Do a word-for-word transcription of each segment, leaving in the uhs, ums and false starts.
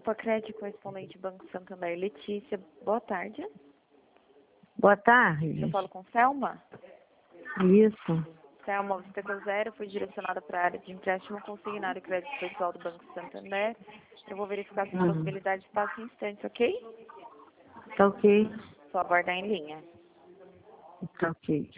Alpacred, correspondente Banco Santander. Letícia, boa tarde. Boa tarde. Eu falo com Selma? Isso. Selma, você teclou zero, foi direcionada para a área de empréstimo consignado e crédito pessoal do Banco Santander. Eu vou verificar suas Uhum. possibilidades de passo em instantes, ok? Tá ok. Só aguardar em linha. Tá ok.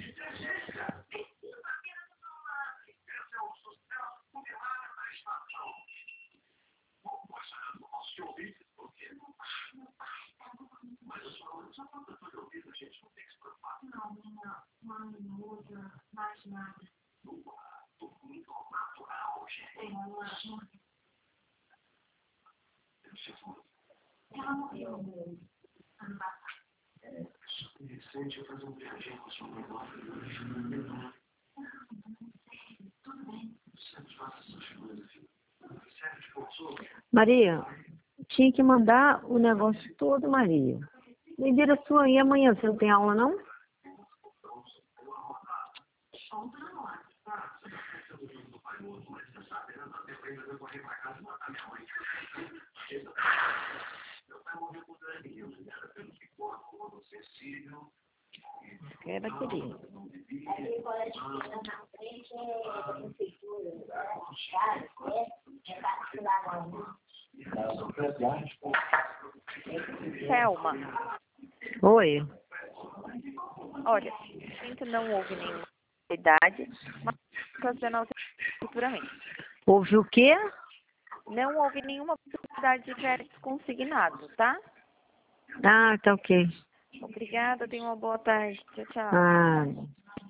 Maria, tinha que mandar o negócio todo, Maria. Me vira a sua aí amanhã, você não tem aula, não? É bateria. Selma, Oi. olha, sinto não houve nenhuma idade, mas ocasional futuramente. Houve o quê? Não houve nenhuma possibilidade de crédito consignado, tá? Ah, tá ok. Obrigada, tenha uma boa tarde. Tchau, tchau. Ah.